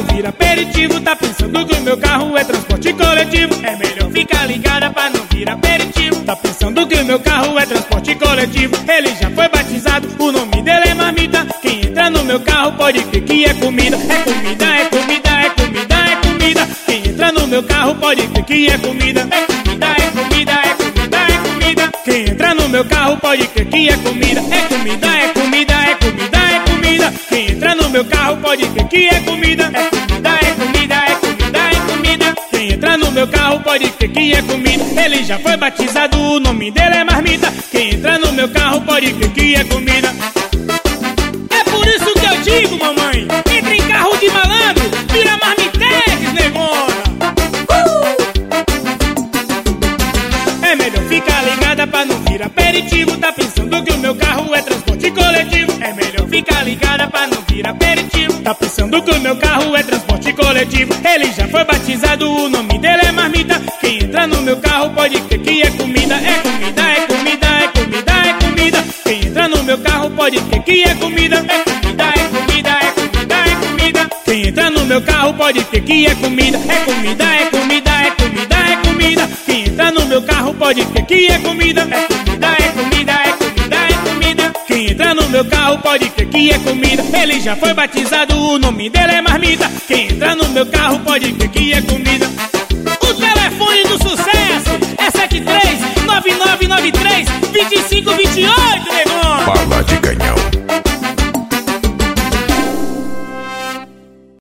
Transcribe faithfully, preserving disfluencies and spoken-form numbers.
não vir aperitivo. Tá pensando que o meu carro é transporte coletivo. É melhor ficar ligada pra não vir aperitivo. Tá pensando que o meu carro é transporte coletivo. Ele já foi batizado, o nome dele é Marmita. Quem entra no meu carro pode crer que é comida. É comida, é comida, é comida, é comida. Quem entra no meu carro pode crer que é comida. É comida, é comida, é comida, é comida. Quem entra no meu carro pode crer que é comida. É comida, é comida, é comida, é comida. Quem entra no meu carro pode crer que é comida. É comida, é comida, é comida, é comida. Quem entra no meu carro pode crer que é comida. Ele já foi batizado, o nome dele é Marmita. Quem entra no meu carro pode crer que é comida. É por isso que eu digo, mamãe, entra em carro de malandro, vira Marmitex, negona. uh! É melhor ficar ligada pra não vir aperitivo. Tá pensando que o meu carro é transporte coletivo. É melhor ficar ligada pra não vir aperitivo. Tá pensando que o meu carro é transporte coletivo. Ele já foi batizado, o nome dele é Marmita. Quem entra no meu carro pode crer que é comida. É comida, é comida, é comida, é comida. Quem entra no meu carro pode crer que é comida. É comida, é comida, é comida, é comida. Quem entra no meu carro pode crer que é comida. É comida, é comida, é comida, é comida. Quem entra no meu carro pode crer que é comida. É comida, é comida, é comida, é comida. Quem entra no meu carro pode crer que é comida. Ele já foi batizado, o nome dele é Marmita. Quem entra no meu carro pode crer que é comida. O telefone do sucesso é sete três nove nove nove três dois cinco dois oito, negão. Bala de Canhão.